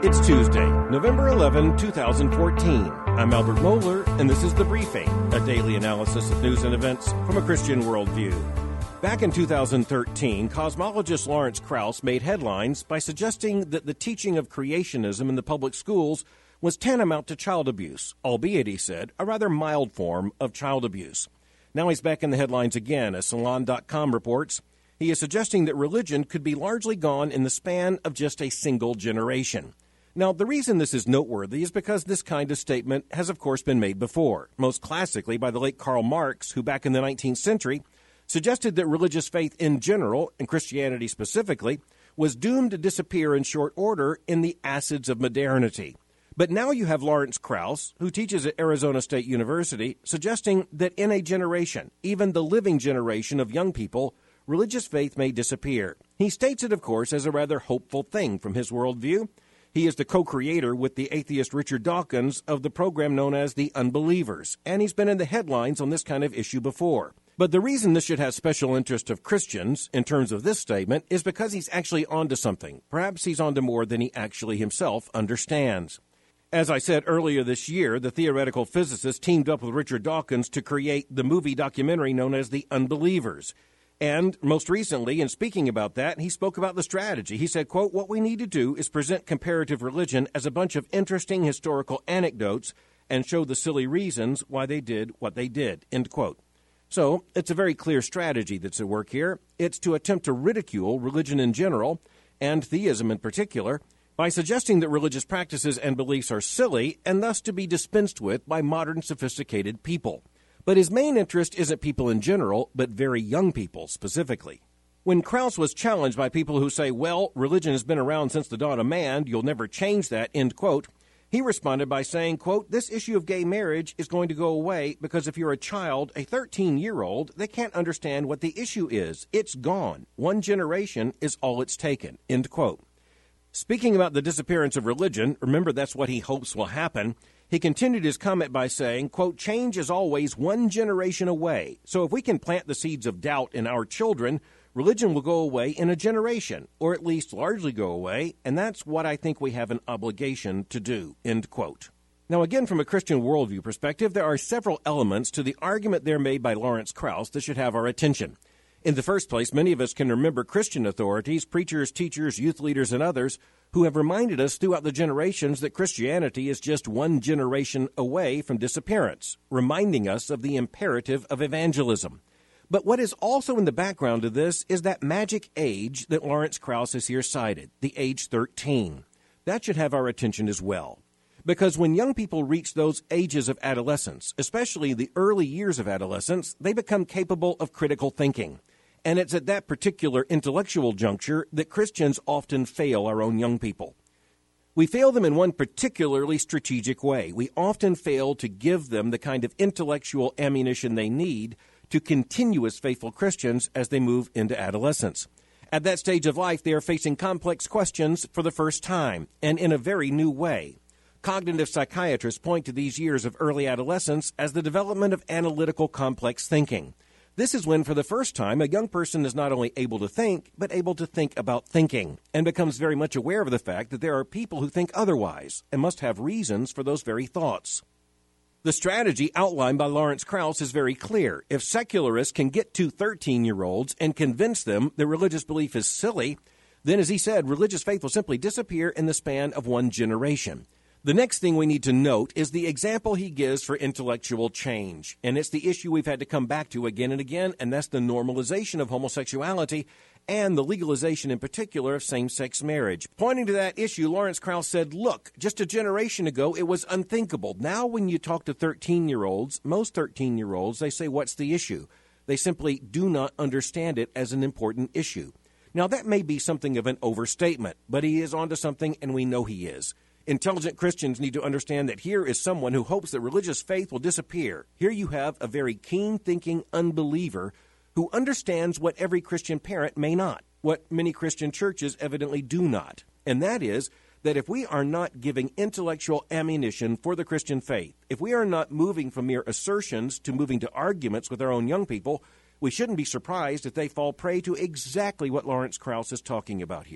It's Tuesday, November 11, 2014. I'm Albert Moeller, and this is The Briefing, a daily analysis of news and events from a Christian worldview. Back in 2013, cosmologist Lawrence Krauss made headlines by suggesting that the teaching of creationism in the public schools was tantamount to child abuse, albeit, he said, a rather mild form of child abuse. Now he's back in the headlines again, as Salon.com reports. He is suggesting that religion could be largely gone in the span of just a single generation. Now, the reason this is noteworthy is because this kind of statement has, of course, been made before, most classically by the late Karl Marx, who back in the 19th century suggested that religious faith in general, and Christianity specifically, was doomed to disappear in short order in the acids of modernity. But now you have Lawrence Krauss, who teaches at Arizona State University, suggesting that in a generation, even the living generation of young people, religious faith may disappear. He states it, of course, as a rather hopeful thing from his worldview. He is the co-creator with the atheist Richard Dawkins of the program known as The Unbelievers, and he's been in the headlines on this kind of issue before. But the reason this should have special interest of Christians in terms of this statement is because he's actually onto something. Perhaps he's onto more than he actually himself understands. As I said earlier this year, the theoretical physicist teamed up with Richard Dawkins to create the movie documentary known as The Unbelievers. And most recently, in speaking about that, he spoke about the strategy. He said, quote, "What we need to do is present comparative religion as a bunch of interesting historical anecdotes and show the silly reasons why they did what they did," end quote. So it's a very clear strategy that's at work here. It's to attempt to ridicule religion in general, and theism in particular, by suggesting that religious practices and beliefs are silly and thus to be dispensed with by modern sophisticated people. But his main interest isn't people in general, but very young people specifically. When Krauss was challenged by people who say, well, religion has been around since the dawn of man, you'll never change that, end quote, he responded by saying, quote, "This issue of gay marriage is going to go away because if you're a child, a 13-year-old, they can't understand what the issue is. It's gone. One generation is all it's taken," end quote. Speaking about the disappearance of religion, remember that's what he hopes will happen, he continued his comment by saying, quote, "Change is always one generation away. So if we can plant the seeds of doubt in our children, religion will go away in a generation, or at least largely go away, and that's what I think we have an obligation to do," end quote. Now, again, from a Christian worldview perspective, there are several elements to the argument there made by Lawrence Krauss that should have our attention. In the first place, many of us can remember Christian authorities, preachers, teachers, youth leaders, and others who have reminded us throughout the generations that Christianity is just one generation away from disappearance, reminding us of the imperative of evangelism. But what is also in the background of this is that magic age that Lawrence Krauss has here cited, the age 13. That should have our attention as well. Because when young people reach those ages of adolescence, especially the early years of adolescence, they become capable of critical thinking. And it's at that particular intellectual juncture that Christians often fail our own young people. We fail them in one particularly strategic way. We often fail to give them the kind of intellectual ammunition they need to continue as faithful Christians as they move into adolescence. At that stage of life, they are facing complex questions for the first time, and in a very new way. Cognitive psychiatrists point to these years of early adolescence as the development of analytical complex thinking. This is when, for the first time, a young person is not only able to think, but able to think about thinking, and becomes very much aware of the fact that there are people who think otherwise, and must have reasons for those very thoughts. The strategy outlined by Lawrence Krauss is very clear. If secularists can get to 13-year-olds and convince them that religious belief is silly, then, as he said, religious faith will simply disappear in the span of one generation. The next thing we need to note is the example he gives for intellectual change. And it's the issue we've had to come back to again and again, and that's the normalization of homosexuality and the legalization in particular of same-sex marriage. Pointing to that issue, Lawrence Krauss said, look, just a generation ago, it was unthinkable. Now when you talk to 13-year-olds, most 13-year-olds, they say, what's the issue? They simply do not understand it as an important issue. Now that may be something of an overstatement, but he is onto something, and we know he is. Intelligent Christians need to understand that here is someone who hopes that religious faith will disappear. Here you have a very keen-thinking unbeliever who understands what every Christian parent may not, what many Christian churches evidently do not. And that is that if we are not giving intellectual ammunition for the Christian faith, if we are not moving from mere assertions to moving to arguments with our own young people, we shouldn't be surprised if they fall prey to exactly what Lawrence Krauss is talking about here.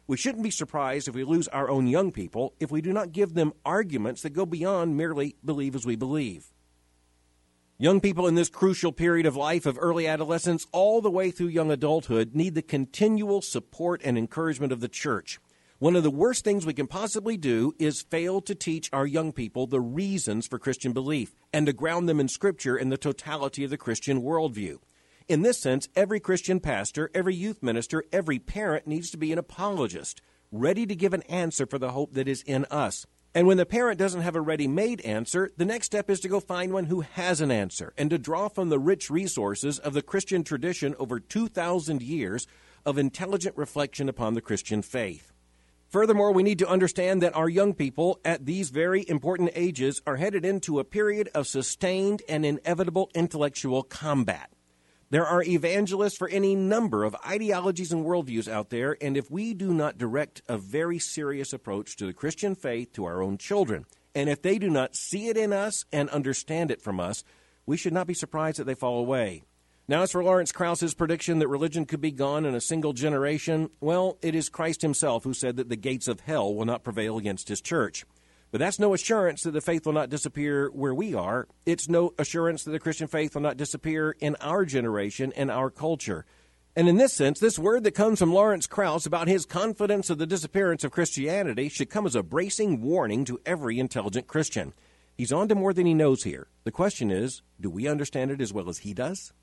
We shouldn't be surprised if we lose our own young people if we do not give them arguments that go beyond merely believe as we believe. Young people in this crucial period of life of early adolescence all the way through young adulthood need the continual support and encouragement of the church. One of the worst things we can possibly do is fail to teach our young people the reasons for Christian belief and to ground them in Scripture and the totality of the Christian worldview. In this sense, every Christian pastor, every youth minister, every parent needs to be an apologist, ready to give an answer for the hope that is in us. And when the parent doesn't have a ready-made answer, the next step is to go find one who has an answer and to draw from the rich resources of the Christian tradition over 2,000 years of intelligent reflection upon the Christian faith. Furthermore, we need to understand that our young people at these very important ages are headed into a period of sustained and inevitable intellectual combat. There are evangelists for any number of ideologies and worldviews out there, and if we do not direct a very serious approach to the Christian faith to our own children, and if they do not see it in us and understand it from us, we should not be surprised that they fall away. Now, as for Lawrence Krauss's prediction that religion could be gone in a single generation, well, it is Christ himself who said that the gates of hell will not prevail against his church. But that's no assurance that the faith will not disappear where we are. It's no assurance that the Christian faith will not disappear in our generation and our culture. And in this sense, this word that comes from Lawrence Krauss about his confidence of the disappearance of Christianity should come as a bracing warning to every intelligent Christian. He's on to more than he knows here. The question is, do we understand it as well as he does?